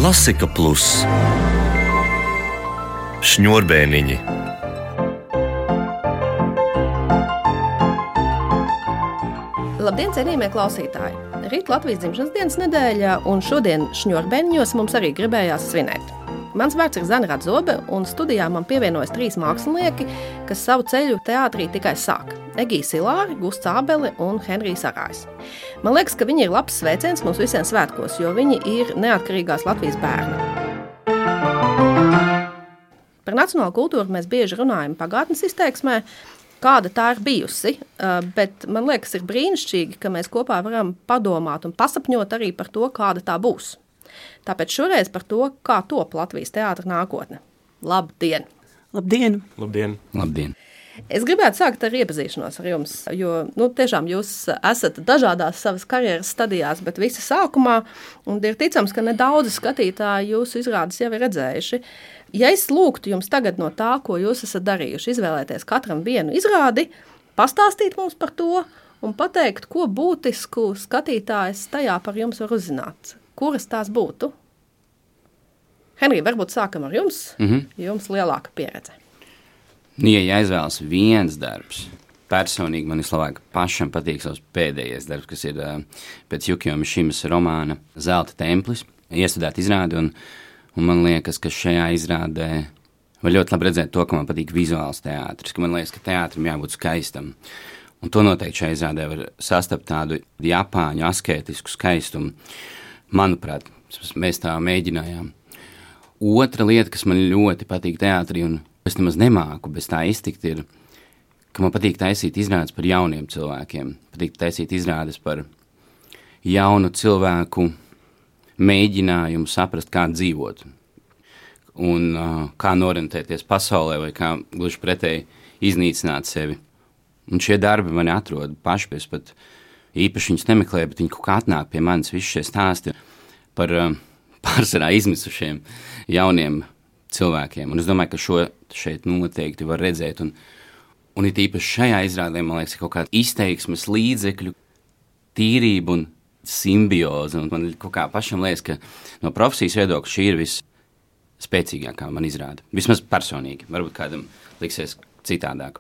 Klasika Plus Šņurbēniņi. Labdien, cienījamie klausītāji! Rīt Latvijas dzimšanas dienas nedēļa, un šodien Šņurbēniņos mums arī gribējās svinēt. Mans vārds ir Zana Radzobe, un studijā man pievienojas 3 mākslinieki, kas savu ceļu teātrī tikai sāk. Egija Silāri, Gusts Ābele un Henrijs Arājs. Man liekas, ka viņi ir labs sveiciens mums visiem svētkos, jo viņi ir neatkarīgās Latvijas bērni. Par nacionālo kultūru mēs bieži runājam pagātnes izteiksmē, kāda tā ir bijusi, bet man liekas, ir brīnišķīgi, ka mēs kopā varam padomāt un pasapņot arī par to, kāda tā būs. Tāpēc šoreiz par to, kā top Latvijas teātra nākotne. Labdien! Labdien! Labdien! Labdien! Es gribētu sākt ar iepazīšanos ar jums, jo tiešām jūs esat dažādās savas karjeras stadijās, bet visi sākumā, un ir ticams, ka nedaudzi skatītāji jūsu izrādes jau ir redzējuši. Ja es lūgtu jums tagad no tā, ko jūs esat darījuši, izvēlēties katram vienu izrādi, pastāstīt mums par to un pateikt, ko būtisku skatītājs tajā par jums var uzzināt. Kuras tās būtu? Henrij, varbūt sākam ar jums, jums lielāka pieredze. Ja jāizvēlas viens darbs, personīgi man vislabāk pašam patīk savs pēdējais darbs, kas ir pēc Jukio Mišimas romāna Zelta templis, iestudēt izrādi, un man liekas, ka šajā izrādē var ļoti labi redzēt to, ka man patīk vizuāls teātris, ka man liekas, ka teātrim jābūt skaistam. Un to noteikti šajā izrādē var sastapt tādu japāņu askētisku skaistumu. Manuprāt, mēs tā mēģinājām. Otra lieta, kas man ļoti patīk teātrī, un es nemaz nemāku bez tā iztikt, ir, ka man patīk taisīt izrādes par jauniem cilvēkiem. Patīk taisīt izrādes par jaunu cilvēku mēģinājumu saprast, kā dzīvot. Un kā norentēties pasaulē, vai kā gluži pretēji iznīcināt sevi. Un šie darbi mani atrod paši, pēc pat īpaši viņus nemeklēju, bet viņi kaut kā atnāk pie manis visi šie stāsti par pārsvarā izmisušiem jauniem cilvēkiem. Un es domāju, ka šo šeit noteikti var redzēt. Un it īpaši šajā izrādē, man liekas, ir kaut kāda izteiksmes līdzekļu, tīrība un simbioze. Un man kaut kā pašam liekas, ka no profesijas viedokļa šī ir visspēcīgākā man izrāda. Vismaz personīgi. Varbūt kādam liksies citādāk.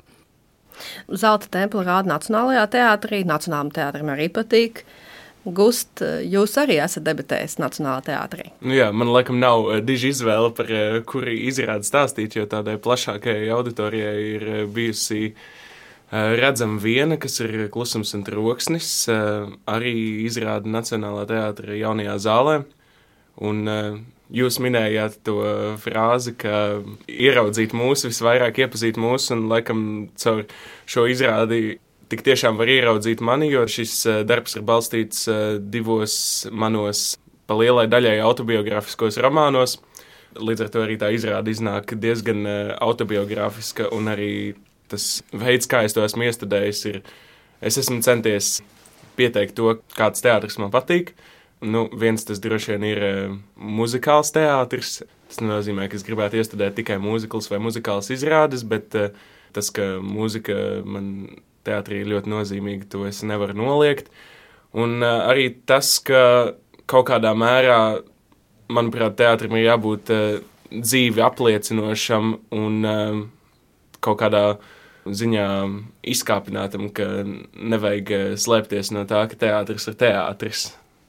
Zelta templi rāda Nacionālajā teātrī, Nacionālajam teātrim arī patīk. Gust, jūs arī esat debitējis Nacionālajā teātrī. Jā, man laikam nav diži izvēle par kuri izrādi stāstīt, jo tādai plašākajai auditorijai ir bijusi redzama viena, kas ir Klusums un troksnis, arī izrāda Nacionālajā teātra jaunajā zālē. Un jūs minējāt to frāzi, ka ieraudzīt mūsu, visvairāk iepazīt mūsu, un laikam caur šo izrādi tik tiešām var ieraudzīt mani, jo šis darbs ir balstīts 2 manos pa lielai daļai autobiogrāfiskos romānos. Līdz ar to arī tā izrāde iznāk diezgan autobiogrāfiska, un arī tas veids, kā es to esmu iestudējis, ir, es esmu centies pieteikt to, kāds teātris man patīk. Viens tas droši vien ir muzikāls teātris. Tas nenozīmē, ka es gribētu iestudēt tikai mūzikls vai muzikāls izrādes, bet tas, ka mūzika man teātrī ir ļoti nozīmīga, to es nevaru noliegt. Un arī tas, ka kaut kādā mērā, manuprāt, teātrim ir jābūt dzīvi apliecinošam un kaut kādā ziņā izkāpinātam, ka nevajag slēpties no tā, ka teātris ir teātris.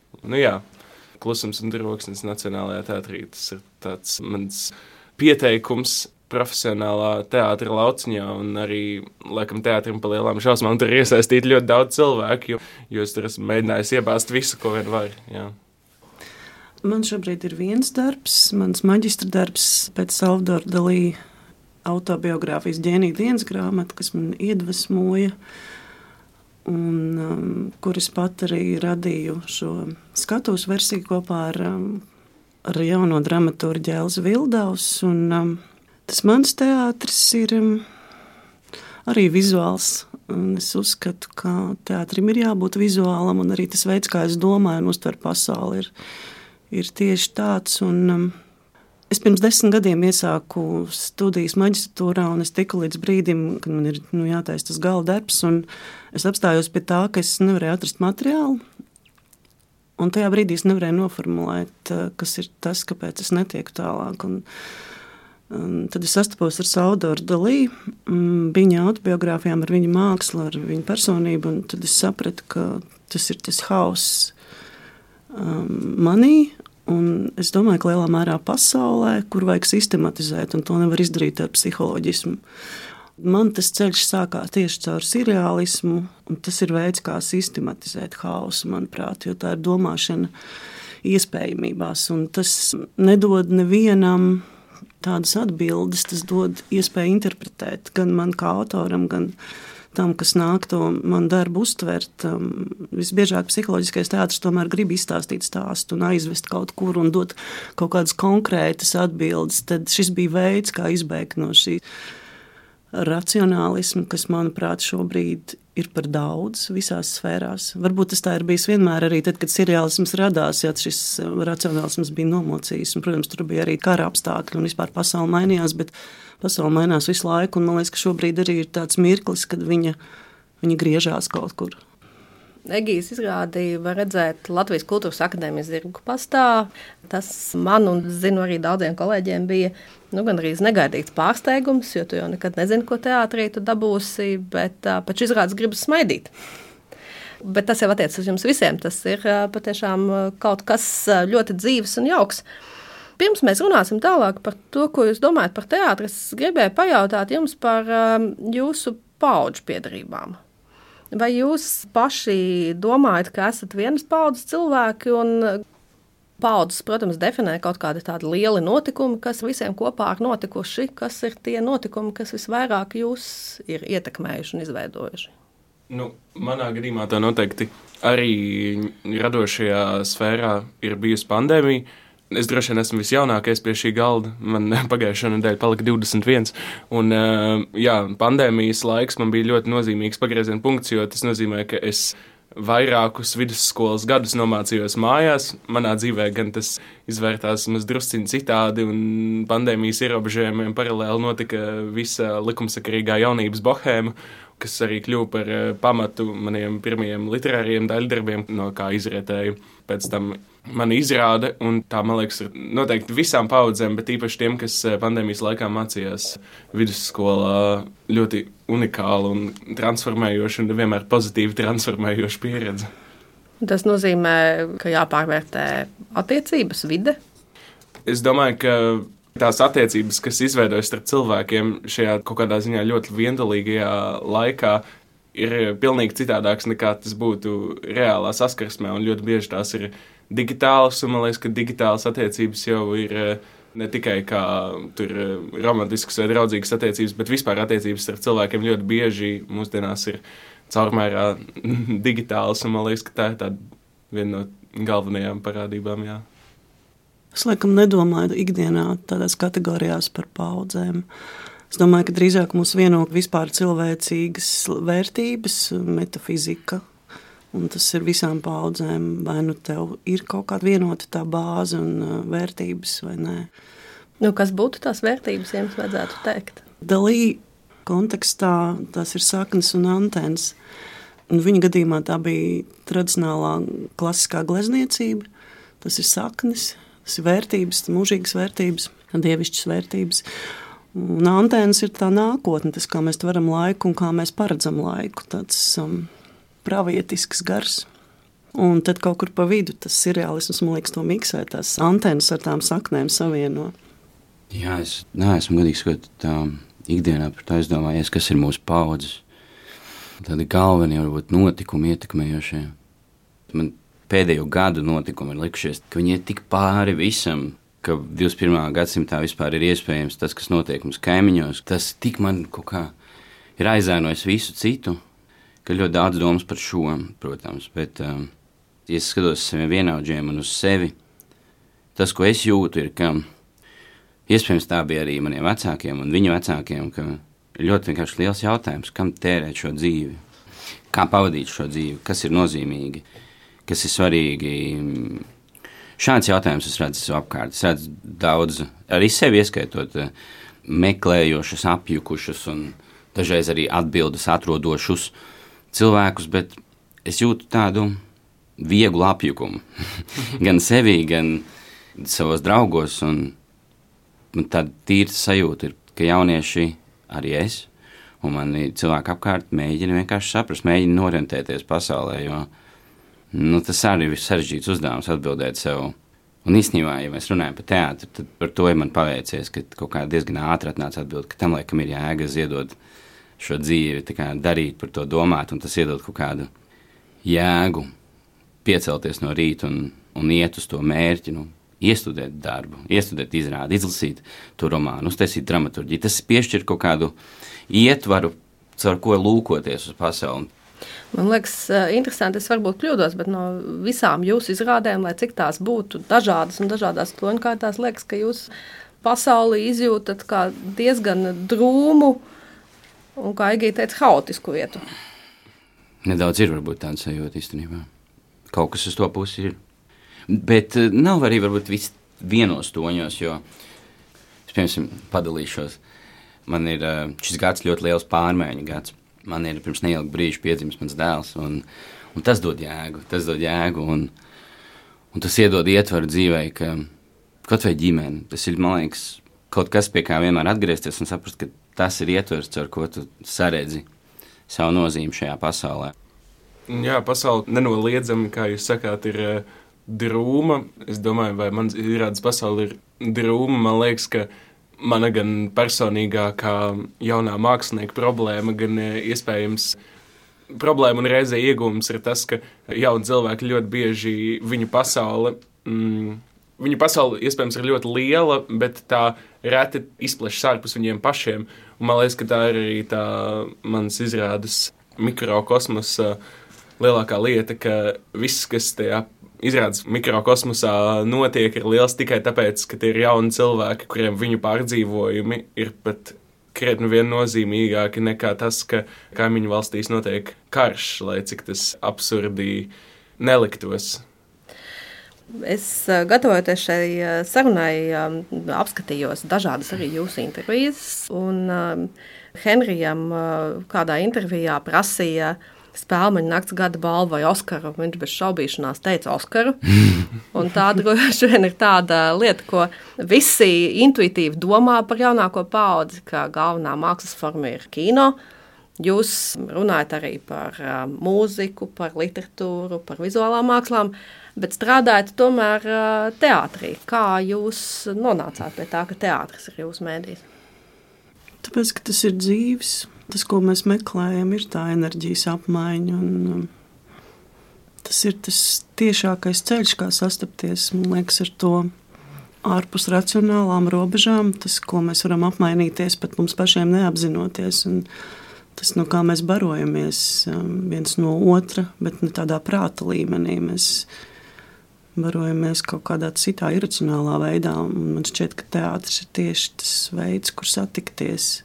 Klusums un troksnis Nacionālajā teātrī, tas ir tāds mans pieteikums profesionālā teātra lauciņā, un arī, laikam, teātrim pa lielām šausmām tur iesaistīt ļoti daudz cilvēku, jo es tur esmu mēģinājis iebāzt visu, ko vien var. Jā. Man šobrīd ir viens darbs, mans maģistra darbs pēc Salvadora Dalī autobiogrāfijas Ģēnija dienas grāmata, kas man iedvesmoja, un kuras pat arī radīju šo skatuves versiju kopā ar jauno dramaturgu Elzu Vildaus. Tas mans teātris ir arī vizuāls. Un es uzskatu, ka teātrim ir jābūt vizuālam, un arī tas veids, kā es domāju un uztveru pasauli, ir tieši tāds. Es pirms 10 gadiem iesāku studijas maģistratūrā, un es tiku līdz brīdim, kad man ir jātaisa tas gala darbs, un es apstājos pie tā, ka es nevarēju atrast materiālu. Un tajā brīdī es nevarēju noformulēt, kas ir tas, kāpēc es netieku tālāk. Un tad es sastapos ar Salvadoru Dalī, viņa autobiogrāfijām, ar viņa mākslu, ar viņa personību, un tad es sapratu, ka tas ir tas hauss manī, un es domāju, ka lielā mērā pasaulē, kur vajag sistematizēt, un to nevar izdarīt ar psiholoģismu. Man tas ceļš sākās tieši caur surreālismu, un tas ir veids, kā sistematizēt hausu, manuprāt, jo tā ir domāšana iespējamībās, un tas nedod nevienam tādas atbildes, tas dod iespēju interpretēt gan man kā autoram, gan tam, kas nāk to man darbu uztvert. Visbiežāk psiholoģiskais teātris tomēr grib izstāstīt stāstu un aizvest kaut kur un dot kaut kādas konkrētas atbildes. Tad šis bija veids, kā izbēgt no šī racionālismu, kas, manuprāt, šobrīd ir par daudz visās sfērās. Varbūt tas tā ir bijis vienmēr arī tad, kad surreālisms radās, ja šis racionālisms bija nomocījis. Un, protams, tur bija arī kara apstākļi un vispār pasaule mainījās, bet pasaule mainās visu laiku, un man liekas, ka šobrīd arī ir tāds mirklis, kad viņa griežās kaut kur. Egijas izrādi var redzēt Latvijas Kultūras akadēmijas zirgu pastā. Tas man un zinu arī daudziem kolēģiem bija gandrīz negaidīts pārsteigums, jo tu jau nekad nezini, ko teātrī tu dabūsi, bet pēc izrādes gribas smaidīt. Bet tas jau attiecas uz jums visiem. Tas ir patiešām kaut kas ļoti dzīves un jauks. Pirms mēs runāsim tālāk par to, ko jūs domājat par teātri, es gribēju pajautāt jums par jūsu paudžu piedarībām. Vai jūs paši domājat, ka esat vienas paudzes cilvēki un paudzes, protams, definē kaut kādi tādi lieli notikumi, kas visiem kopā ir notikuši? Kas ir tie notikumi, kas visvairāk jūs ir ietekmējuši un izveidojuši? Manā gadījumā tā noteikti arī radošajā sfērā ir bijusi pandēmija. Es droši vien esmu visjaunākais pie šī galda. Man pagājušā nedēļa palika 21. Un, pandēmijas laiks man bija ļoti nozīmīgs pagrieziena punkts, jo tas nozīmē, ka es vairākus vidusskolas gadus nomācījos mājās. Manā dzīvē gan tas izvērtās drusciņi citādi, un pandēmijas ierobežojumiem paralēli notika visa likumsakarīgā jaunības bohēma, kas arī kļuva par pamatu maniem pirmajiem literāriem daļdarbiem, no kā izrietēja pēc tam mani izrāde. Un tā, man liekas, ir noteikti visām paudzēm, bet īpaši tiem, kas pandēmijas laikā mācījās vidusskolā, ļoti unikāla un transformējoša un vienmēr pozitīvi transformējoša pieredze. Tas nozīmē, ka jāpārvērtē attiecības, vide? Es domāju, ka tās attiecības, kas izveidojas starp cilvēkiem šajā kaut kādā ziņā ļoti viendalīgajā laikā, ir pilnīgi citādāks nekā tas būtu reālā saskarsmē, un ļoti bieži tās ir digitālas, un man liekas, ka digitālas attiecības jau ir ne tikai kā tur romantiskas vai draudzīgas attiecības, bet vispār attiecības starp cilvēkiem ļoti bieži mūsdienās ir caurmērā digitālas, un man liekas, ka tā ir tāda viena no galvenajām parādībām, jā. Es laikam nedomāju ikdienā tādās kategorijās par paudzēm. Es domāju, ka drīzāk mūs vieno vispār cilvēcīgas vērtības, metafizika, un tas ir visām paudzēm. Vai nu tev ir kaut kāda vienota tā bāze un vērtības, vai nē. Kas būtu tās vērtības, ja jums vajadzētu teikt? Dalī kontekstā tās ir saknes un antenas. Un viņa gadījumā tā bija tradicionālā klasiskā glezniecība, tas ir saknes. Tas ir vērtības, mūžīgas vērtības, dievišķas vērtības. Un antēnas ir tā nākotne, tas, kā mēs tveram laiku un kā mēs paredzam laiku. Tāds pravietisks gars. Un tad kaut kur pa vidu tas surreālisms, man liekas, to miksē, tās antēnas ar tām saknēm savieno. Jā, es neesmu godīgi skot tā ikdienā par tā izdomājies, kas ir mūsu paudzes. Tādi galvenie, varbūt notikumi ietekmējošie. Man pēdējo gadu notikumi ir likušies, ka viņi ir tik pāri visam, ka 21. gadsimtā vispār ir iespējams tas, kas notiek mums kaimiņos. Tas tik man kaut kā ir aizēnojis visu citu, ka ļoti daudz domas par šo, protams. Bet, ja es skatos uz saviem vienaudžiem un uz sevi, tas, ko es jūtu, ir, ka iespējams tā bija arī maniem vecākiem un viņu vecākiem, ka ir ļoti vienkārši liels jautājums, kam tērēt šo dzīvi, kā pavadīt šo dzīvi, kas ir nozīmīgi. Kas ir svarīgi. Šāds jautājums es redzu apkārt. Es redzu daudz, arī sevi ieskaitot, meklējošus, apjukušus un dažreiz arī atbildes atrodošus cilvēkus, bet es jūtu tādu vieglu apjukumu. Gan sevī, gan savos draugos. Un tāda tīra sajūta ir, ka jaunieši, arī es, un mani cilvēki apkārt mēģina vienkārši saprast, mēģina orientēties pasaulē, jo tas arī ir sarežģīts uzdevums atbildēt sev. Un īstenībā, ja mēs runājam par teātri, tad par to ir man paveicies, ka kaut kā diezgan ātri atnāca atbild, ka tam laikam ir jēga iedot šo dzīvi, tā kā darīt par to domāt, un tas iedod kaut kādu jēgu piecelties no rīta un iet uz to mērķi, iestudēt darbu, iestudēt izrādi, izlasīt to romānu, uztaisīt dramaturģiju. Tas piešķir kaut kādu ietvaru, caur ko lūkoties uz pasauli. Man liekas, interesanti, es varbūt kļūdos, bet no visām jūsu izrādēm, lai cik tās būtu dažādas un dažādās toņkārtās, liekas, ka jūs pasauli izjūtat kā diezgan drūmu un, kā Igija teica, haotisku vietu. Nedaudz ir varbūt tāda sajūta īstenībā. Kaut kas uz to pusi ir. Bet nav arī varbūt viss vienos toņos, jo es, piemēram, padalīšos. Man ir šis gads ļoti liels pārmaiņu gads. Man ir pirms neilga brīža piedzimis mans dēls, un tas dod jēgu, un tas iedod ietvaru dzīvei, ka kaut vai ģimene, tas ir, man liekas, kaut kas, pie kā vienmēr atgriezties un saprast, ka tas ir ietvers, ar ko tu saredzi savu nozīmi šajā pasaulē. Jā, pasaule nenoliedzami, kā jūs sakāt, ir drūma. Es domāju, vai man izrādes pasaule ir drūma. Man liekas, ka mana gan personīgā kā jaunā mākslinieka problēma, gan iespējams problēma un reizē iegūms ir tas, ka jauni cilvēki ļoti bieži viņu pasaule iespējams ir ļoti liela, bet tā reti izplešas ārpus viņiem pašiem. Un man liekas, ka tā ir arī tā manas izrādes mikrokosmosa lielākā lieta, ka viss, kas tajā izrādes mikrokosmosā notiek, ir liels tikai tāpēc, ka tie ir jauni cilvēki, kuriem viņu pārdzīvojumi ir pat krietni viennozīmīgāki nekā tas, ka kaimiņu valstīs notiek karš, lai cik tas absurdi neliktos. Es, gatavojoties šai sarunai, apskatījos dažādas arī jūsu intervijas, un Henrijam kādā intervijā prasīja Spēlmaņa nakts gada balvu vai Oskaru. Viņš bez šaubīšanās teica Oskaru. Un tā droši vien ir tāda lieta, ko visi intuitīvi domā par jaunāko paudzi, ka galvenā mākslas forma ir kino. Jūs runājat arī par mūziku, par literatūru, par vizuālām mākslām, bet strādājat tomēr teātrī. Kā jūs nonācāt pie tā, ka teātris ir jūsu mēdījis? Tāpēc, ka tas ir dzīves. Tas, ko mēs meklējam, ir tā enerģijas apmaiņa. Un, tas ir tas tiešākais ceļš, kā sastapties, man liekas, ar to ārpus racionālām robežām. Tas, ko mēs varam apmainīties, pat mums pašiem neapzinoties. Un tas, no kā mēs barojamies viens no otra, bet ne tādā prāta līmenī. Mēs barojamies kaut kādā citā iracionālā veidā. Un man šķiet, ka teātris ir tieši tas veids, kur satikties.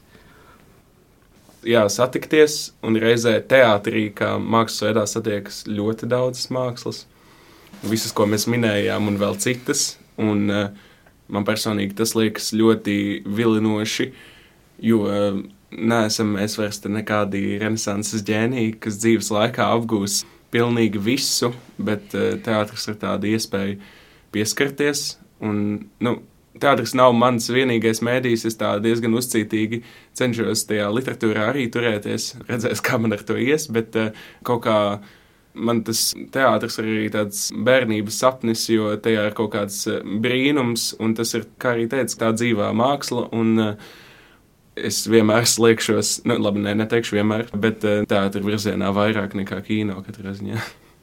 Jā, satikties, un reizē teātrī, kā mākslas veidā satiekas ļoti daudzas mākslas. Visas, ko mēs minējām, un vēl citas. Un man personīgi tas liekas ļoti vilinoši, jo neesam mēs vairs nekādi renesanses ģēniji, kas dzīves laikā apgūs pilnīgi visu, bet teātris ir tāda iespēja pieskarties. Un, teātris nav mans vienīgais mēdījis, es tā diezgan uzcītīgi cenšos tajā literatūrā arī turēties, redzēs, kā man ar to ies, bet kaut kā man tas teātris ir arī tāds bērnības sapnis, jo tajā ir kaut kāds brīnums, un tas ir, kā arī teica, tā dzīvā māksla, un es vienmēr sliekšos, neteikšu vienmēr, bet teātri virzienā vairāk nekā kino katrā ziņā.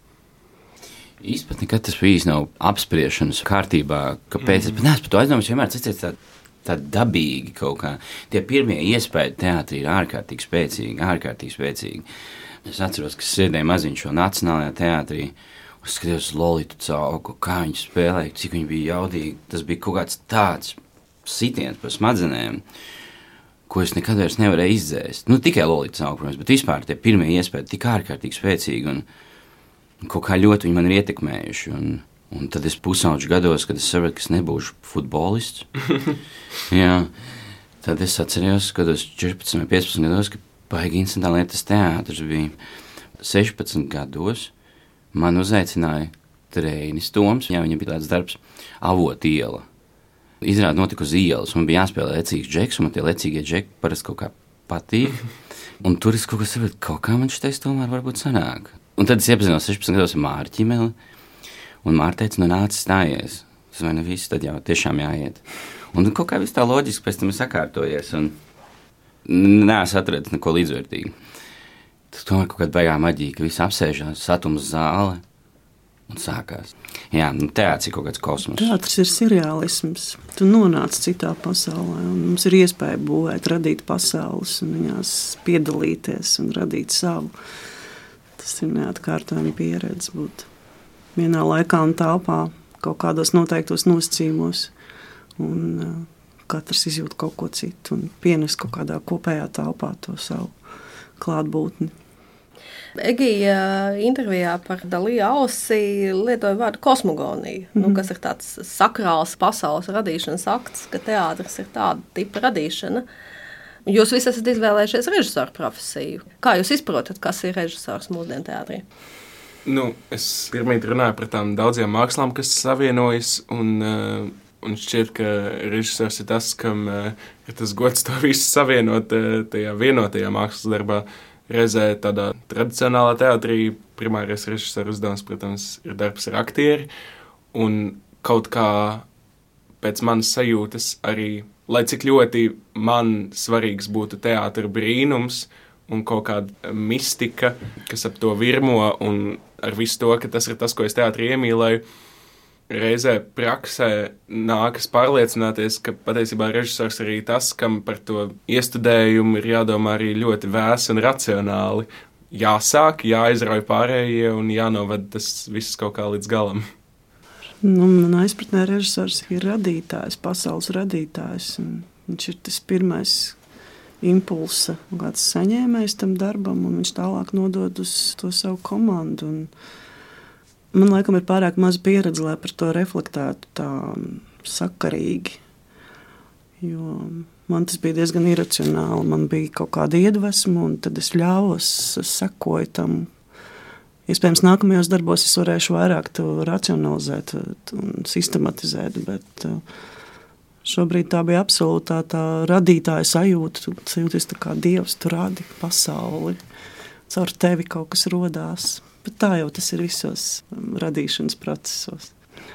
Īsti nekad tas bijis nav apspriešanas kārtībā, kāpēc es pat neesmu par to aizdomājis, vienmēr tas ir tā dabīgi kaut kā. Tie pirmie iespēja teātrī ir ārkārtīgi spēcīgi. Es atceros, ka sēdēju maziņš šo Nacionālajā teātrī, un skatījos uz Lolitu Cauku, kā viņi spēlēja, cik viņi bija jaudīgi. Tas bija kaut kāds tāds sitiens par smadzenēm, ko es nekad vairs nevarēju izdzēst. Tikai Lolita Cauku, protams, bet vispār tie pirmie iespēja tik ārkārtīgi spēcīgi, un kaut kā ļoti viņi man ir ietekmējuši. Un tad es pusauģu gados, kad es sapratu, ka es nebūšu futbolists. Jā, tad es atcerējos, kad es 14 vai 15 gados, ka baigi interesantā lieta tas teātris bija 16 gados. man uzaicināja Treinis Toms, viņam bija tāds darbs Avot iela. Izrāda notika uz ielas, un bija jāspēlē lecīgs džeks, un man tie lecīgie džeki parasti kaut kā patīk. Un tur es kaut kā saprotu, kaut kā man šitais tomēr varbūt sanāk. Un tad es iepazinos 16 gados ar Māri Ķimeli, un Māri teica, nāc stājies. Tas vai ne viss, tad jau tiešām jāiet. Un kaut kā viss tā loģiski pēc tam sakārtojies, un neesmu atradis neko līdzvērtīgi. Tas tomēr kaut kāda baigā maģija, ka viss apsēžās, satums zāle, un sākās. Jā, teātris ir kaut kāds kosmos. Teātris ir seriālisms. Tu nonāc citā pasaulē, un mums ir iespēja būvēt, radīt pasaules, un viņās piedalīties un radīt savu. Tas ir neatkārtojama pieredze būt vienā laikā un telpā, kaut kādos noteiktos nosacījumos, un katrs izjūt kaut ko citu un pienes kaut kādā kopējā telpā to savu klātbūtni. Egija intervijā par Dalī Ausi lietoja vārdu kosmogonija, kas ir tāds sakrāls pasaules radīšanas akts, ka teātris ir tāda tipa radīšana. Jūs visi esat izvēlējušies režisoru profesiju. Kā jūs izprotat, kas ir režisors mūsdienu teātrī? Es pirmīt runāju par tām daudzajām mākslām, kas savienojas, un šķiet, ka režisors ir tas, kam ir tas gods to visu savienot tajā vienotajā mākslas darbā. Reizē tādā tradicionālā teātrī primārais režisora uzdevums, protams, ir darbs ar aktieri, un kaut kā pēc manas sajūtas arī, lai cik ļoti man svarīgs būtu teātra brīnums un kaut kāda mistika, kas ap to virmo, un ar visu to, ka tas ir tas, ko es teātrī iemīlēju, reizē praksē nākas pārliecināties, ka patiesībā režisors arī tas, kam par to iestudējumu ir jādomā arī ļoti vēsi un racionāli. Jāsāk, jāizrauj pārējie un jānovad tas viss kaut kā līdz galam. Manā izpratnē režisors ir radītājs, pasaules radītājs. Viņš ir tas pirmais impulsa, kāds saņēmējs tam darbam, un viņš tālāk nodod uz to savu komandu. Man laikam ir pārāk maz pieredze, lai par to reflektētu tā sakarīgi. Jo man tas bija diezgan iracionāli. Man bija kaut kāda iedvesma, un tad es ļāvos, sekoju tam. Iespējams, nākamajos darbos es varēšu vairāk to racionalizēt un sistematizēt, bet šobrīd tā bija absolūtā tā radītāja sajūta. Sajūties tā kā Dievs, tu radi pasauli. Caur tevi kaut kas rodās. Bet tā jau tas ir visos radīšanas procesos.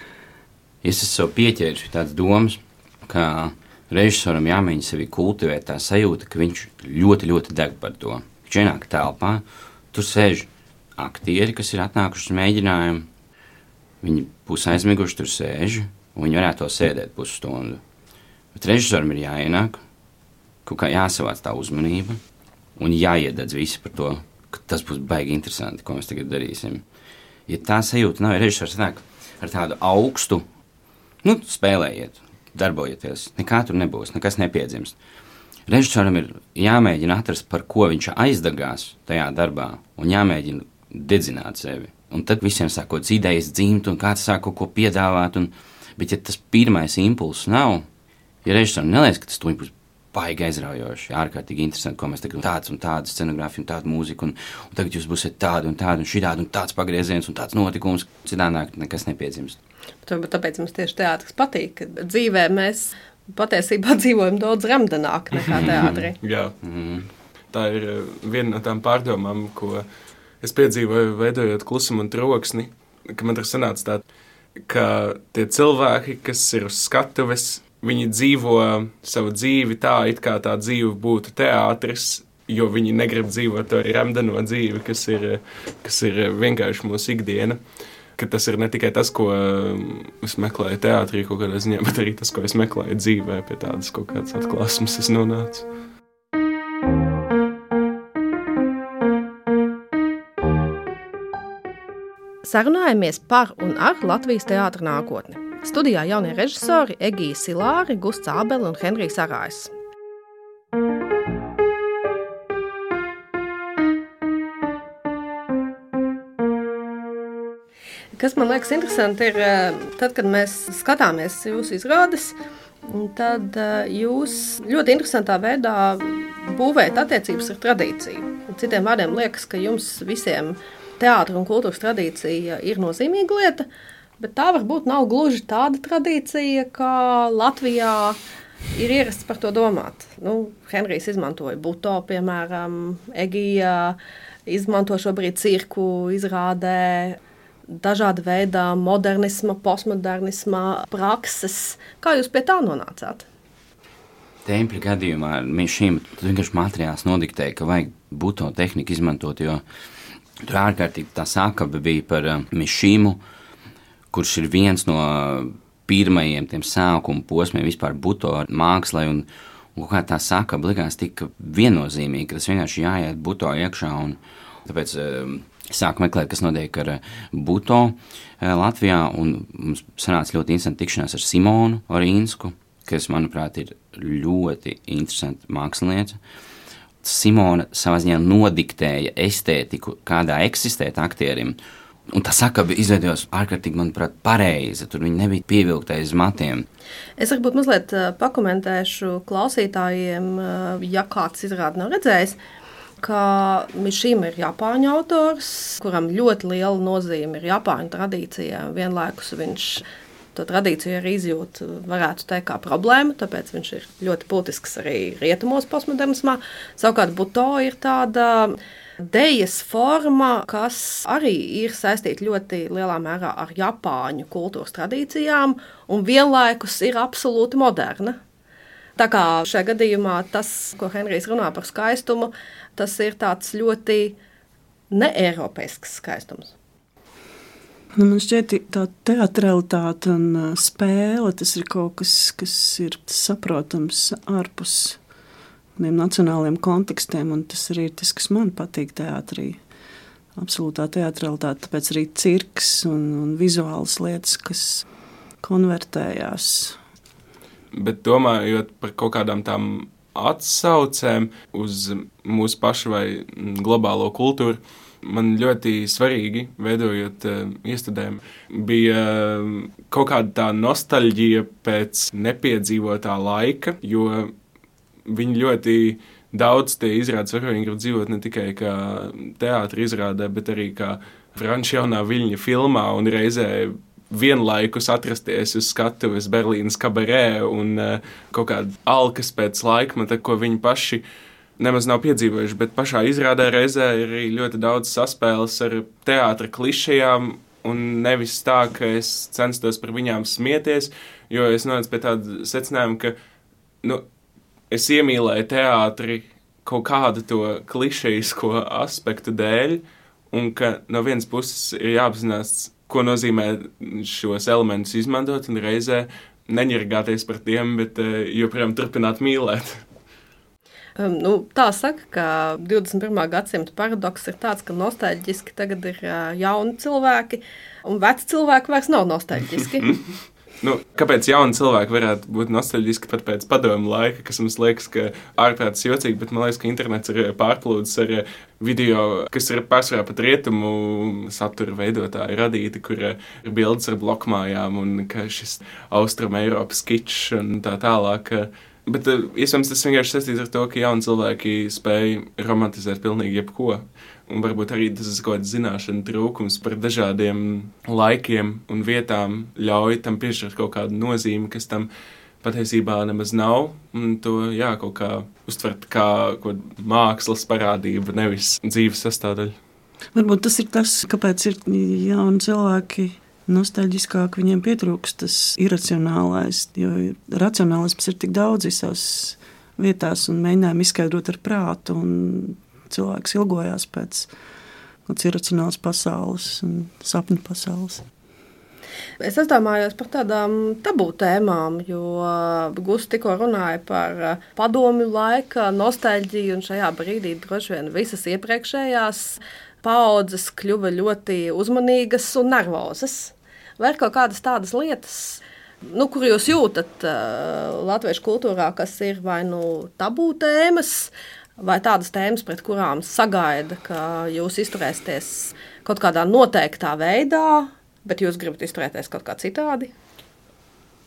Es sev pieķēru tādas domas, ka režisoram jāmēģina sevi kultivēt tā sajūta, ka viņš ļoti, ļoti deg par to. Viņš ienāk telpā, tur sēž aktieri, kas ir atnākuši uz mēģinājumu. Viņi būs aizmiguši, tur sēž, un viņi varētu to sēdēt pusstundu. Bet režisoram ir jāienāk, kaut kā jāsavāc tā uzmanība, un jāiededz visi par to, ka tas būs baigi interesanti, ko mēs tagad darīsim. Ja tā sajūta nav, ja režisors nāk ar tādu augstu, spēlējiet, darbojieties, nekā tur nebūs, nekas nepiedzimst. Režisoram ir jāmēģina atrast, par ko viņš aizdegās tajā darbā, un jāmēģina dedzināt sevi. Un tad visiem sākot idejas dzimt, un kāds sāk kaut ko piedāvāt, bet ja tas pirmais impulss nav, ja režisoram neliekas, ka tas to būs baigi aizraujoši, ārkārtīgi interesanti, ko mēs tagad tāds un tāda scenogrāfija un tāda mūzika, un tagad jūs būsiet tādi un tādi, un šitādi, un tāds pagrieziens, un tāds notikums, citādāk nekas nepiedzimst. Tāpēc mums tieši teātris patīk, ka dzīvē mēs patiesībā dzīvojam daudz remdenāk nekā teātrī. Jā, tā ir viena no tām pārdomām, ko es piedzīvoju, veidojot Klusumu un troksni, ka man tur sanāca tā, ka tie cilvēki, kas ir uz skatuves, viņi dzīvo savu dzīvi tā, it kā tā dzīve būtu teātris, jo viņi negrib dzīvot to remdeno dzīvi, kas ir vienkārši mūsu ikdiena. Ka tas ir ne tikai tas, ko es meklēju teātrī kaut kādā ziņā, bet arī tas, ko es meklēju dzīvē, pie tādas kaut kādas atklāsmes es nonācu. Sarunājamies par un ar Latvijas teātra nākotni. Studijā jaunie režisori Egija Silāri, Gusts Ābele un Henrijs Arājs. Kas man liekas interesanti ir, tad, kad mēs skatāmies jūsu izrādes, tad jūs ļoti interesantā veidā būvējat attiecības ar tradīciju. Citiem vārdiem liekas, ka jums visiem teātra un kultūras tradīcija ir nozīmīga lieta, bet tā varbūt nav gluži tāda tradīcija, kā Latvijā ir ierasts par to domāt. Henrijs izmantoja buto, piemēram, Egija izmanto šobrīd cirku izrādē, dažāda veida modernisma, postmodernisma prakses. Kā jūs pie tā nonācāt? Tempļa gadījumā šīm vienkārši materiāls nodiktēja, ka vajag buto tehniku izmantot, jo tur ārkārtīgi tā sākaba bija par Mišimu, kurš ir viens no pirmajiem tiem sākuma posmiem vispār buto mākslai, un kā tā sākaba likās tik viennozīmīgi, ka tas vienkārši jāiet buto iekšā, un tāpēc sāku meklēt, kas notiek ar buto Latvijā, un mums sanāca ļoti interesanti tikšanās ar Simonu Orīnsku, kas, manuprāt, ir ļoti interesanta māksliniece. Simona savā ziņā nodiktēja estētiku, kādā eksistēt aktierim, un tā sakaba izveidojās ārkārtīgi, manuprāt, pareizi. Tur viņi nebija pievilkti aiz matiem. Es varbūt mazliet pakomentēšu klausītājiem, ja kāds izrādi nav redzējis, ka Mišima ir Japāņu autors, kuram ļoti liela nozīme ir Japāņu tradīcijā. Vienlaikus viņš to tradīciju arī izjūt, varētu teikt, kā problēmu, tāpēc viņš ir ļoti būtisks arī rietumos postmodernismā. Savukārt buto ir tāda dejas forma, kas arī ir saistīta ļoti lielā mērā ar Japāņu kultūras tradīcijām un vienlaikus ir absolūti moderna. Tā kā šajā gadījumā tas, ko Henrijs runā par skaistumu, tas ir tāds ļoti neeiropeisks skaistums. Man šķiet, tā teatralitāte un spēle, tas ir kaut kas ir saprotams ārpus tiem nacionāliem kontekstiem, un tas arī ir tas, kas man patīk teātrī. Absolūtā teatralitāte, tāpēc arī cirks un vizuālas lietas, kas konvertējās. Bet domājot par kaut kādām tām atsaucēm uz mūsu pašu vai globālo kultūru, man ļoti svarīgi, veidojot iestudējumu, bija kaut kāda tā nostalģija pēc nepiedzīvotā laika, jo viņi ļoti daudz tie izrādes vakarā, viņi grib dzīvot ne tikai kā teātra izrādē, bet arī kā Franča jaunā Viļņa filmā un reizē vienlaikus atrasties uz skatuves Berlīnas kabarē un kaut kāda alkas pēc laikmeta, ko viņi paši nemaz nav piedzīvojuši, bet pašā izrādē reizē ir arī ļoti daudz saspēles ar teātra klišejām un nevis tā, ka es censtos par viņām smieties, jo es nonācu pie tāda secinājuma, ka es iemīlēju teātri kaut kādu to klišejisko aspektu dēļ, un ka no vienas puses ir jāapzinās, ko nozīmē šos elementus izmantot, un reizē neņirgāties par tiem, bet joprojām turpināt mīlēt. Tā saka, ka 21. gadsimta paradoks ir tāds, ka nostalģiski tagad ir jauni cilvēki, un veci cilvēki vairs nav nostalģiski. Kāpēc jauni cilvēki varētu būt nostalģiski pat pēc padomu laika, kas mums liekas, ka ārprātis jocīgi, bet man liekas, ka internets ir pārplūdis ar video, kas ir pārsvarā pat rietumu satura veidotāji radīti, kur ir bildes ar blokmājām un ka šis Austrum Eiropas kičs un tā tālāk. Bet iespējams tas vienkārši saistīts ar to, ka jauni cilvēki spēj romantizēt pilnīgi jebko. Un varbūt arī tas ir kaut kāds zināšana trūkums par dažādiem laikiem un vietām ļauj tam piešķirt kaut kādu nozīmi, kas tam patiesībā nemaz nav. Un to, kaut kā uztvert kā kaut mākslas parādība, nevis dzīves sastāvdaļa. Varbūt tas ir tas, kāpēc ir jauni cilvēki nostalģiskāk, viņiem pietrūkst tas iracionālais, jo racionālisms ir tik daudz visās vietās un mēģinājumi izskaidrot ar prātu, un cilvēks ilgojās pēc kāds iracionāls pasaules un sapņu pasaules. Es aizdomājos par tādām tabū tēmām, jo Gusti tikko runāja par padomju laika nostalģiju, un šajā brīdī droši vien visas iepriekšējās paaudzes kļuva ļoti uzmanīgas un nervozas. Vai ir kaut kādas tādas lietas, kur jūs jūtat latviešu kultūrā, kas ir vai tabū tēmas, vai tādas tēmas, pret kurām sagaida, ka jūs izturēsieties kaut kādā noteiktā veidā, bet jūs gribat izturēties kaut kā citādi?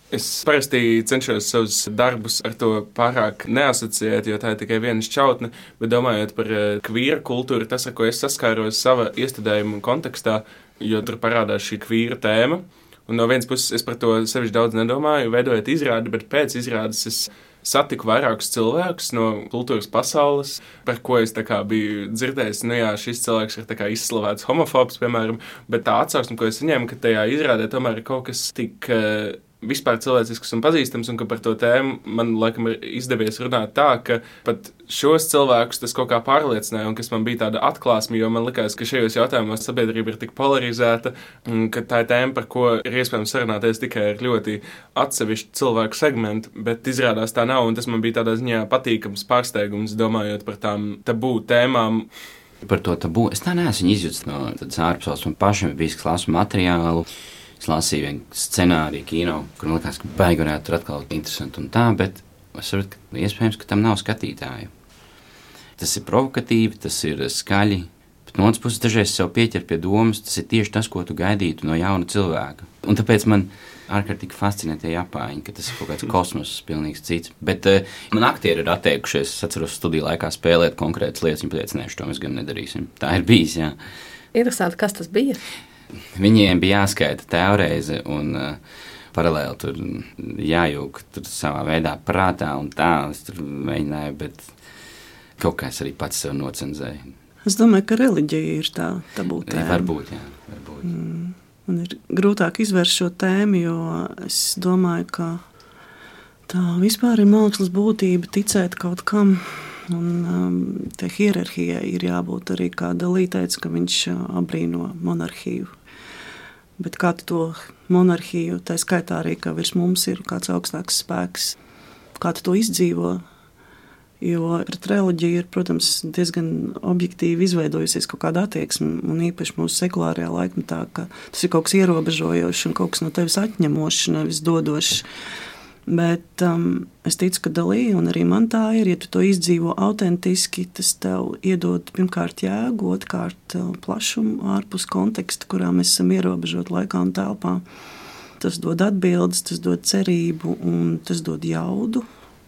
Es parasti cenšos savus darbus ar to pārāk neasociēt, jo tā ir tikai viena šķautne, bet domājot par kvīra kultūru, tas, ar ko es saskāros sava iestudējuma kontekstā, jo tur parādās šī kvīra tēma. Un no vienas puses es par to sevišķi daudz nedomāju, veidojot izrādi, bet pēc izrādes es satiku vairākus cilvēkus no kultūras pasaules, par ko es biju dzirdējis, šis cilvēks ir izslavēts homofobs, piemēram, bet tā atsauksme, ko es saņēmu, ka tajā izrādē tomēr ir kaut kas tik vispār cilvēcisks un pazīstams, un ka par to tēmu man laikam ir izdevies runāt tā, ka pat šos cilvēkus tas kaut kā pārliecināja, un kas man bija tāda atklāsme, jo man likās, ka šajos jautājumos sabiedrība ir tik polarizēta, un ka tā ir tēma, par ko ir iespējams sarunāties tikai ar ļoti atsevišķu cilvēku segmentu, bet izrādās tā nav, un tas man bija tādā ziņā patīkams pārsteigums, domājot par tām tabū tēmām. Par to tabū es tā neesmu izjūts no tādas ārpasaules, man pašam ir bijis klasu materiālu. Es lasīju vienu scenāriju kino, kur man likās, ka baigi varētu tur atkal interesanti un tā, bet es saprotu, ka iespējams, ka tam nav skatītāju. Tas ir provokatīvi, tas ir skaļi, bet no otras puses dažreiz sev pieķer pie domas, tas ir tieši tas, ko tu gaidītu no jauna cilvēka. Un tāpēc man ārkārtīgi fascinē tie Japāņi, ka tas ir kaut kāds kosmos pilnīgs cits. Bet man aktieri ir atteikušies, es atceros studiju laikā spēlēt konkrētas lietas, viņi pateica, nē, šo mēs gan nedarīsim. Tā ir bijis, jā. Interesanti, kas tas bija? Viņiem bija jāskaita teorēze un paralēli tur jājūg tur savā veidā prātā un tā. Es tur mēģināju, bet kaut kā es arī pats sev nocenzēju. Es domāju, ka reliģija ir tā tabū tēma. Varbūt, jā. Varbūt. Man ir grūtāk izvērst šo tēmu, jo es domāju, ka tā vispār ir mākslas būtība ticēt kaut kam. Un te hierarhijai ir jābūt arī kā dalītēts, ka viņš abrīno monarhiju. Bet kā to monarhiju, tā skaitā arī, ka virs mums ir kāds augstāks spēks, kā to izdzīvo, jo pret reliģiju ir, protams, diezgan objektīvi izveidojusies kaut kāda attieksme, un īpaši mūsu sekulārajā laikmetā, ka tas ir kaut kas ierobežojošs un kaut kas no tevis atņemošs, nevis dodošs. Bet es ticu, ka Dalī, un arī man tā ir, ja tu to izdzīvo autentiski, tas tev iedod pirmkārt jēgu, otrkārt plašumu ārpus konteksta, kurā mēs esam ierobežot laikā un telpā. Tas dod atbildes, tas dod cerību un tas dod jaudu.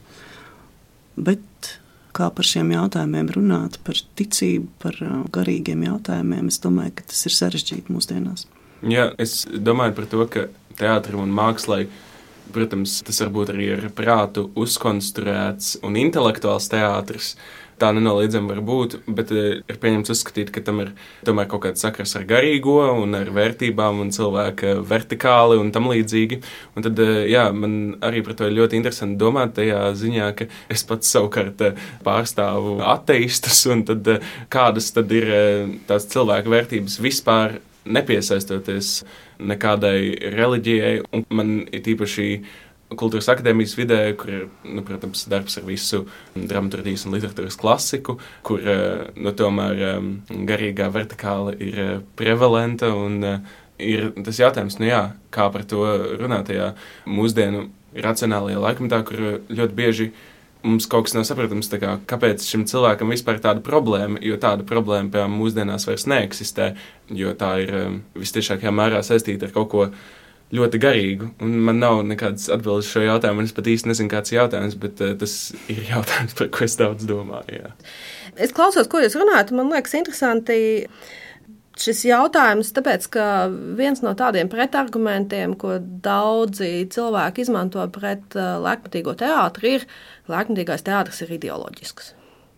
Bet kā par šiem jautājumiem runāt, par ticību, par garīgiem jautājumiem, es domāju, ka tas ir sarežģīti mūsdienās. Jā, es domāju par to, ka teātrim un mākslai, protams, tas varbūt arī ir prātu uzkonstruēts un intelektuāls teātris. Tā nenoliedzami var būt, bet ir pieņemts uzskatīt, ka tam ir tomēr kaut kāds sakars ar garīgo un ar vērtībām un cilvēka vertikāli un tam līdzīgi. Un tad, jā, man arī par to ir ļoti interesanti domāt tajā ziņā, ka es pats savukārt pārstāvu ateistus, un tad kādas tad ir tās cilvēka vērtības vispār nepiesaistoties nekādai reliģijai. Un man ir īpaši Kultūras akadēmijas vidē, kur ir, protams, darbs ar visu dramaturgijas un literatūras klasiku, kur tomēr garīgā vertikāla ir prevalenta un ir tas jautājums, kā par to runāt tajā mūsdienu racionālajā laikmetā, kur ļoti bieži mums kaut kas nav saprotams, kāpēc šim cilvēkam vispār ir tāda problēma, jo tāda problēma, piemēram, mūsdienās vairs neeksistē, jo tā ir vistiešākajā mērā saistīta ar kaut ko ļoti garīgu. Un man nav nekādas atbildes šo jautājumu, un es pat īsti nezinu, kāds jautājums, bet tas ir jautājums, par ko es daudz domāju. Jā. Es klausos, ko jūs runājat, man liekas interesanti šis jautājums, tāpēc, ka viens no tādiem pretargumentiem, ko daudzi cilvēki izmanto pret laikmatīgo teātri, ir laikmatīgais teātris ir ideoloģisks.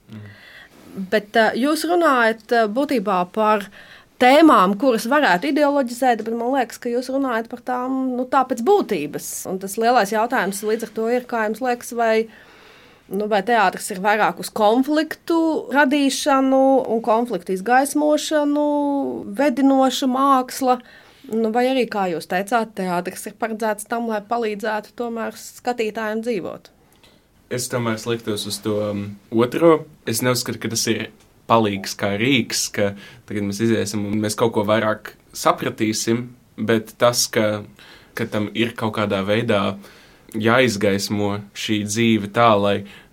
Bet jūs runājat būtībā par tēmām, kuras varētu ideoloģizēt, bet man liekas, ka jūs runājat par tām tā pēc būtības. Un tas lielais jautājums līdz ar to ir, kā jums liekas, vai teātris ir vairāk uz konfliktu radīšanu un konfliktu izgaismošanu, vedinoša māksla, vai arī, kā jūs teicāt, teātris ir paredzēts tam, lai palīdzētu tomēr skatītājiem dzīvot? Es tomēr sliktos uz to otro. Es neuzskatu, ka tas ir palīgs kā rīks, ka tagad mēs iziesim un mēs kaut ko vairāk sapratīsim, bet tas, ka tam ir kaut kādā veidā jāizgaismo šī dzīve tā, lai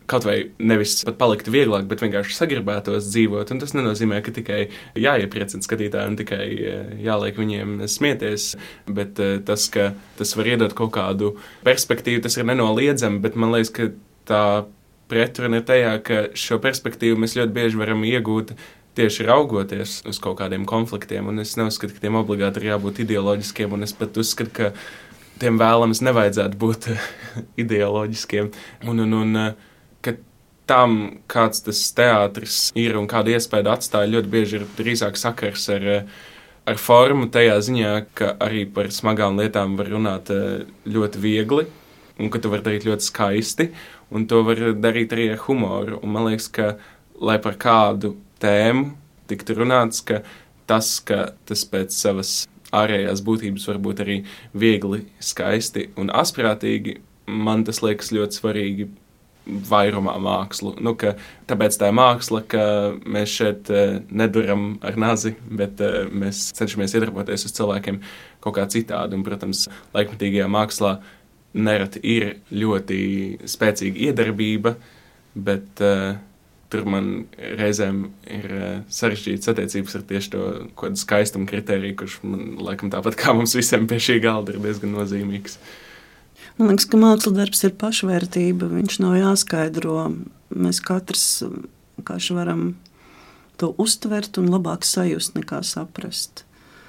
kaut vai nevis pat paliktu vieglāk, bet vienkārši sagribētos dzīvot. Un tas nenozīmē, ka tikai jāiepriecina skatītāji un tikai jāliek viņiem smieties, bet tas, ka tas var iedot kaut kādu perspektīvu, tas ir nenoliedzami, bet man liekas, ka tā pretruna ir tajā, ka šo perspektīvu mēs ļoti bieži varam iegūt tieši raugoties uz kaut kādiem konfliktiem, un es neuzskatu, ka tiem obligāti ir jābūt ideoloģiskiem, un es pat uzskatu, ka tiem vēlams nevajadzētu būt ideoloģiskiem, un ka tam, kāds tas teātris ir un kādu iespēju atstāja, ļoti bieži ir drīzāk sakars ar formu tajā ziņā, ka arī par smagām lietām var runāt ļoti viegli, un ka to var darīt ļoti skaisti, un to var darīt arī ar humoru. Un man liekas, ka, lai par kādu tēmu tiktu runāts, ka tas pēc savas ārējās būtības var būt arī viegli, skaisti un asprātīgi, man tas liekas ļoti svarīgi vairumā mākslu. Tāpēc tā ir māksla, ka mēs šeit neduram ar nazi, bet mēs cenšamies iedarboties uz cilvēkiem kaut kā citādi. Un, protams, laikmetīgajā mākslā nereti ir ļoti spēcīga iedarbība, bet tur man reizēm ir sarežģītas attiecības ar tieši to kaut kādu skaistumu kritēriju, kurš man laikam tāpat kā mums visiem pie šī galda ir diezgan nozīmīgs. Man liekas, ka mākslas darbs ir pašvērtība, viņš nav jāskaidro. Mēs katrs varam to uztvert un labāk sajust nekā saprast.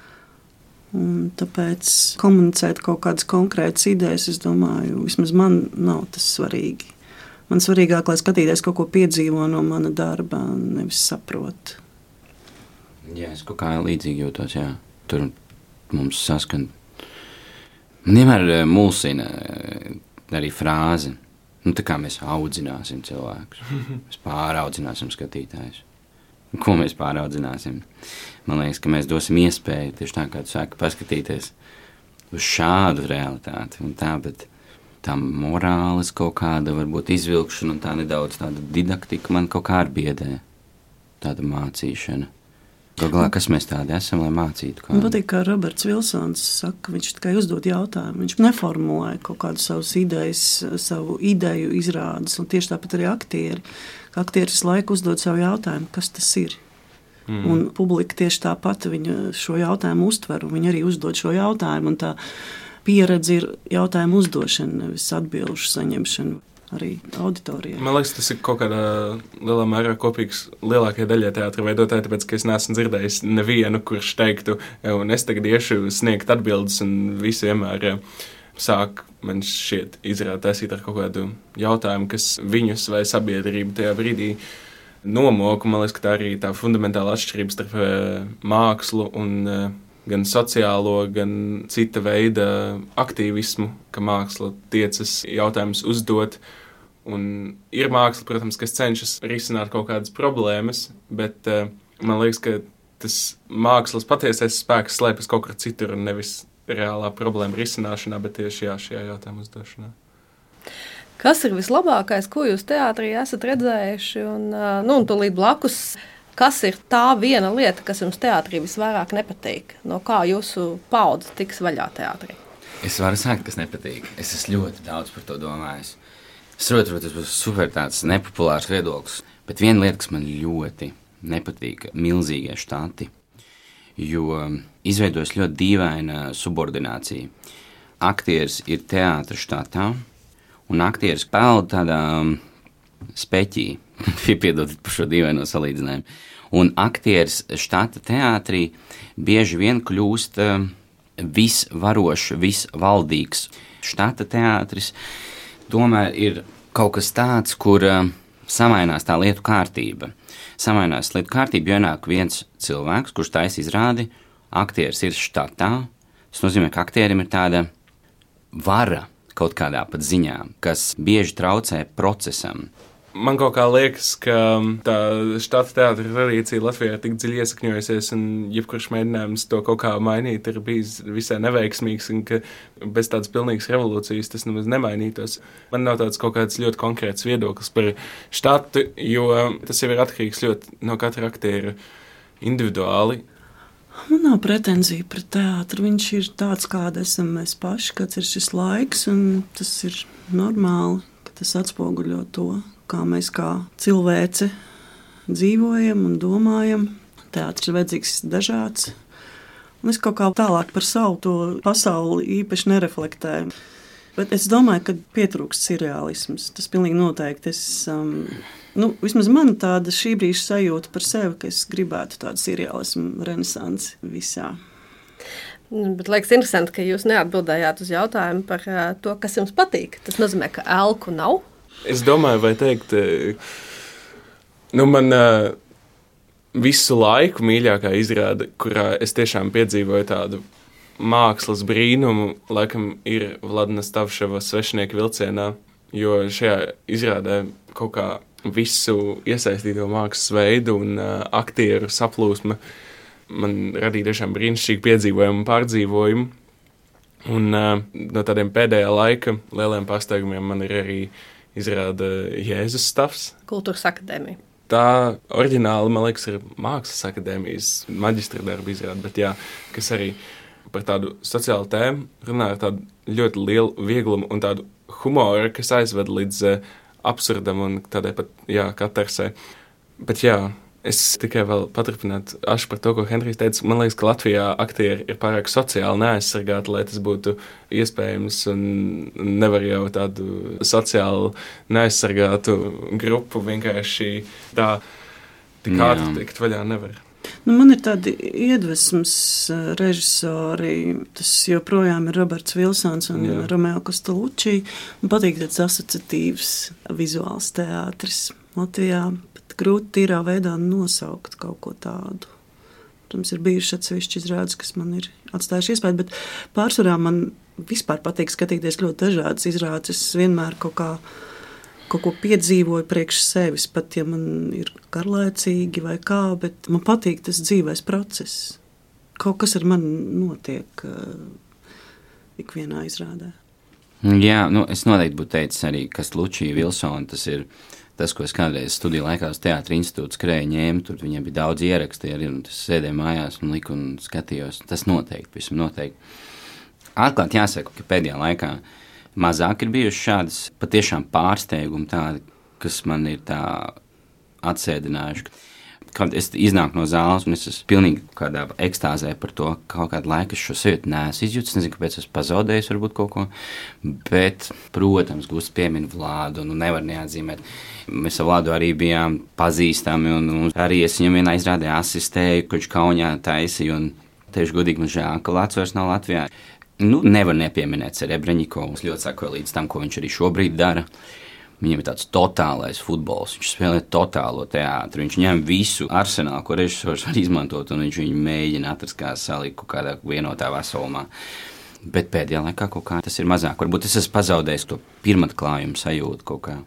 Un tāpēc komunicēt kaut kādas konkrētas idejas, es domāju, vismaz man nav tas svarīgi. Man svarīgāk, lai skatīties kaut ko piedzīvo no mana darba, nevis saprot. Jā, es kaut kā līdzīgi jūtos, jā. Tur mums saskan. Man vienmēr mulsina arī frāze, tā kā mēs audzināsim cilvēkus, mēs pāraudzināsim skatītājus. Ko mēs pāraudzināsim? Man liekas, ka mēs dosim iespēju, tieši tā kā tu sāki, paskatīties uz šādu realitāti un tā, bet tā morāles kaut kāda varbūt izvilkšana un tā nedaudz tāda didaktika man kaut kā ar biedē, tāda mācīšana. Galā, kas mēs tādi esam, lai mācītu? Man patīk, kā Roberts Vilsons saka, viņš tikai uzdod jautājumu, viņš neformulē kaut kādu savus idejas, savu ideju izrādes, un tieši tāpat arī aktieri. Aktieris laiku uzdod savu jautājumu, kas tas ir. Un publika tieši tāpat viņa šo jautājumu uztver, un viņa arī uzdod šo jautājumu, un tā pieredze ir jautājumu uzdošana, nevis atbilžu saņemšana. Arī auditorijai. Man liekas, tas ir kaut kādā lielā mērā kopīgs lielākajai daļai teātra veidotāji, tāpēc, ka es neesmu dzirdējis nevienu, kurš teiktu, un es tagad iešu sniegt atbildes, un visi vienmēr sāk man šķiet izrādi taisīt ar kaut kādu jautājumu, kas viņus vai sabiedrību tajā brīdī nomoku. Man liekas, ka tā arī tā fundamentāla atšķirība starp mākslu un gan sociālo, gan cita veida aktīvismu, ka māksla tiecas jautājumus uzdot. Un ir māksla, protams, kas cenšas risināt kaut kādas problēmas, bet man liekas, ka tas mākslas patiesais spēks slēpjas kaut kur citur un nevis reālā problēma risināšanā, bet tieši šajā jautājuma uzdošanā. Kas ir vislabākais, ko jūs teātrī esat redzējuši? Un tūlīt blakus, kas ir tā viena lieta, kas jums teātrī visvairāk nepatīk? No kā jūsu paudze tiks vaļā teātrī? Es varu sākt, kas nepatīk. Es esmu ļoti daudz par to domājis. Es saprotu, tas būs super tāds nepopulārs viedoklis, bet viena lieta, kas man ļoti nepatīk, milzīgie štati, jo izveidojas ļoti dīvaina subordinācija. Aktieris ir teātra štatā, un aktieris peld tādā speķī, piedodiet par šo dīvaino salīdzinājumu, un aktieris štata teātrī bieži vien kļūst visvarošs, visvaldīgs. Štata teātris tomēr ir kaut kas tāds, kur samainās tā lietu kārtība. Samainās lietu kārtība, jo ienāk viens cilvēks, kurš taisa izrādi, aktieris ir štatā. Tas nozīmē, ka aktierim ir tāda vara kaut kādā pat ziņā, kas bieži traucē procesam. Man kaut kā liekas, ka tā štata teātra tradīcija Latvijā ir tik dziļi iesakņojusies, un jebkurš mēģinājums to kaut kā mainīt ir bijis visai neveiksmīgs, un ka bez tādas pilnīgas revolūcijas tas nemaz nemainītos. Man nav tāds kaut kāds ļoti konkrēts viedoklis par štatu, jo tas jau ir atkarīgs ļoti no katra aktiera individuāli. Man nav pretenzija pret teātru. Viņš ir tāds, kāda esam mēs paši, kāds ir šis laiks, un tas ir normāli, ka tas atspoguļo to, kā mēs kā cilvēce dzīvojam un domājam. Teātris ir vajadzīgs dažāds. Un es kaut kā tālāk par savu to pasauli īpaši nereflektēju. Bet es domāju, ka pietrūkst surreālisms. Tas pilnīgi noteikti. Vismaz man tāda šī brīža sajūta par sevi, ka es gribētu tādu surreālismu renesansi visā. Bet liekas interesanti, ka jūs neatbildējāt uz jautājumu par to, kas jums patīk. Tas nozīmē, ka elku nav? Es domāju, vai teikt, man visu laiku mīļākā izrāde, kurā es tiešām piedzīvoju tādu mākslas brīnumu, laikam ir Vladana Stavševa Svešinieka vilcienā, jo šajā izrādē kaut kā visu iesaistīto mākslas veidu un aktieru saplūsma man radīja tiešām brīnišķīgu piedzīvojumu un pārdzīvojumu. Un no tādiem pēdējā laika lieliem pārsteigumiem man ir arī izrāda Jēzus Stāvs. Kultūras akadēmija. Tā oriģināli, man liekas, ir Mākslas akadēmijas maģistra darba izrāde, bet jā, kas arī par tādu sociālu tēmu runā ar tādu ļoti lielu vieglumu un tādu humoru, kas aizved līdz absurdam un tādai pat, katarsai. Bet jā, es tikai vēl paturpinātu par to, ko Henrijs teica. Man liekas, ka Latvijā aktieri ir pārāk sociāli neaizsargāti, lai tas būtu iespējams, un nevar jau tādu sociāli neaizsargātu grupu vienkārši tā tik ātri tikt vaļā nevar. Man ir tādi iedvesmas režisori, tas joprojām ir Roberts Vilsons un Romeo Castellucci. Man patīk tāds asociatīvs vizuāls teātris Latvijā, bet grūti tīrā veidā nosaukt kaut ko tādu. Protams, ir bijuši atsevišķi izrādes, kas man ir atstājuši iespēju, bet pārsvarā man vispār patīk skatīties ļoti dažādas izrādes. Es vienmēr kaut ko piedzīvoju priekš sevis, pat ja man ir garlaicīgi vai kā, bet man patīk tas dzīvais process. Kaut kas ar mani notiek ikvienā izrādē. Jā, es noteikti būtu teicis arī, kas Lučija Vilsona, tas ir tas, ko es kādreiz studiju laikā uz Teātra institūta skrēju ņēmu, tur viņiem bija daudz ieraksti, arī tas sēdēju mājās un liku un skatījos. Tas noteikti, visam noteikti. Atklāt jāsaka, ka pēdējā laikā mazāk ir bijuši šādas patiešām pārsteigumi tādi, kas man ir tā atsēdinājuši. Kad es iznāku no zāles un es esmu pilnīgi kādā ekstāzē par to, kaut kādu laiku es šo sajūtu neesmu izjūtis, nezinu, kāpēc esmu pazaudējis varbūt kaut ko, bet, protams, Gusts piemin Vladu, nevar neatzīmēt. Mēs ar Vladu arī bijām pazīstami un arī es viņam vienā izrādē asistēju, kurš Kaunijā taisīja un tieši godīgi man žēl, ka Lācis vairs nav Latvijā. Nevar nepieminēt Serebreņikovu. Es ļoti sakoju līdz tam, ko viņš arī šobrīd dara. Viņam ir tāds totālais futbols. Viņš spēlē totālo teātri. Viņš ņem visu arsenālu, ko režisors var izmantot, un viņš viņu mēģina atrast kā saliku kādā vienotā veselumā. Bet pēdējā laikā kaut kā tas ir mazāk. Varbūt es esmu pazaudējis to pirmatklājumu sajūtu kaut kā.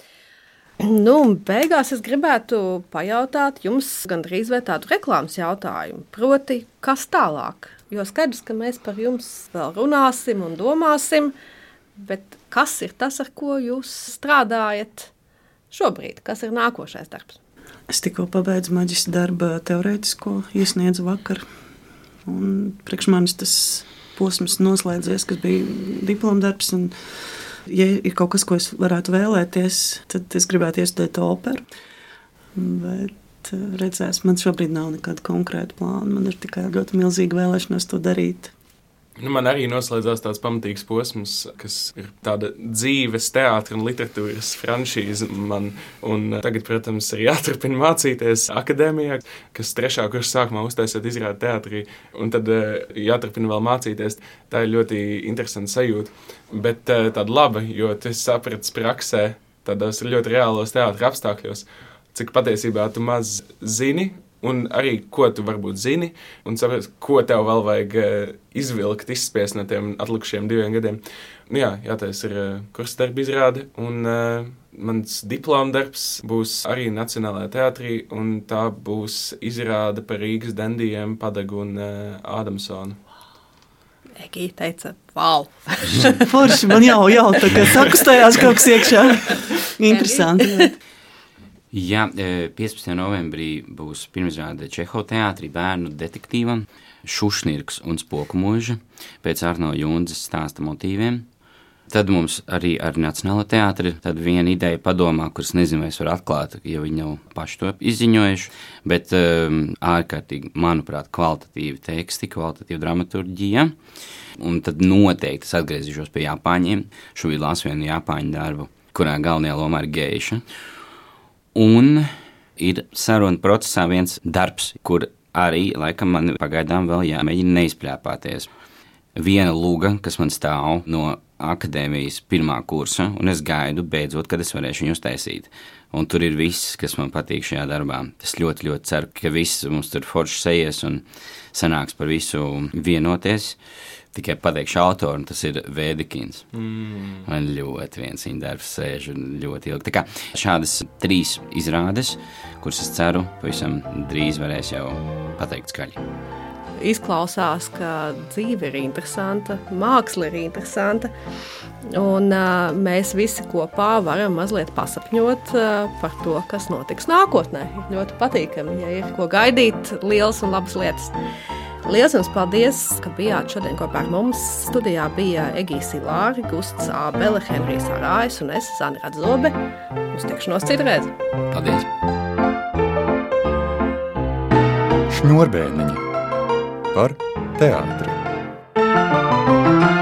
Beigās es gribētu pajautāt jums gandrīz vai tādu reklāmas jautājumu. Proti, kas tālāk? Jo skaidrs, ka mēs par jums vēl runāsim un domāsim, bet kas ir tas, ar ko jūs strādājat šobrīd? Kas ir nākošais darbs? Es tikko pabeidzu maģistra darba teorētisko, iesniedzu vakar. Un priekš manis tas posms noslēdzies, kas bija diplomdarbs. Un, ja ir kaut kas, ko es varētu vēlēties, tad es gribētu iestudēt operu. Bet redzēs, man šobrīd nav nekāda konkrēta plāna. Man ir tikai ļoti milzīga vēlēšanās to darīt. Man arī noslēdzās tāds pamatīgs posms, kas ir tāda dzīves teātra un literatūras franšīze man. Un tagad, protams, ir jāturpina mācīties akadēmijā, kas 3. kursa sākumā uztaisot izrādi teātrī, un tad jāturpina vēl mācīties. Tā ir ļoti interesanta sajūta, bet tāda laba, jo tu sapratis praksē tādos ļoti reālos teātra apstākļos, cik patiesībā tu maz zini, un arī ko tu varbūt zini, un saprast, ko tev vēl vajag izvilkt, izspiest no tiem atlikušiem 2 gadiem. Tas ir kursa darba izrāde, un mans diplomdarbs būs arī Nacionālajā teātrī, un tā būs izrāde par Rīgas dendijiem Padagu un Ādamsonu. Egija teica, wow! Forši, man jau tā kā sakustējās kaut kas iekšā. Interesanti. Jā, 15. novembrī būs pirmizrāde Čehova teātrī bērnu detektīvam Šušnirks un Spoku mūža pēc Arno Jundzes stāsta motīviem. Tad mums arī ar Nacionālo teātri tad viena ideja padomā, kuras nezinu, vai es varu atklāt, jo viņi jau paši to izziņojuši, bet ārkārtīgi, manuprāt, kvalitatīvi teksti, kvalitatīva dramaturģija. Un tad noteikti es atgriezīšos pie Japāņiem. Šobrīd lasu vienu Japāņu darbu, kurā galvenajā lomā ir geiša. Un ir saruna procesā viens darbs, kur arī, laikam, man pagaidām vēl jāmēģina neizpļāpāties. Viena luga, kas man stāv no akadēmijas pirmā kursa, un es gaidu beidzot, kad es varēšu viņu uztaisīt. Un tur ir viss, kas man patīk šajā darbā. Es ļoti, ļoti ceru, ka viss mums tur forši sejies un sanāks par visu vienoties. Tikai pateikšu autoru, un tas ir Vēdikins. Man ļoti viens viņa darbs sēž ļoti ilgi. Tā kā šādas 3 izrādes, kuras es ceru, pavisam drīz varēs jau pateikt skaļi. Izklausās, ka dzīve ir interesanta, māksla ir interesanta, un mēs visi kopā varam mazliet pasapņot par to, kas notiks nākotnē. Ļoti patīkami, ja ir ko gaidīt, liels un labas lietas. Liels jums paldies, ka bijāt šodien kopā ar mums. Studijā bija Egija Silāri, Gusts Ābele, Henrijs Arājs un es, Zane Radzobe. Uz tikšanos citreiz. Paldies! Šņurbēniņi par teātri.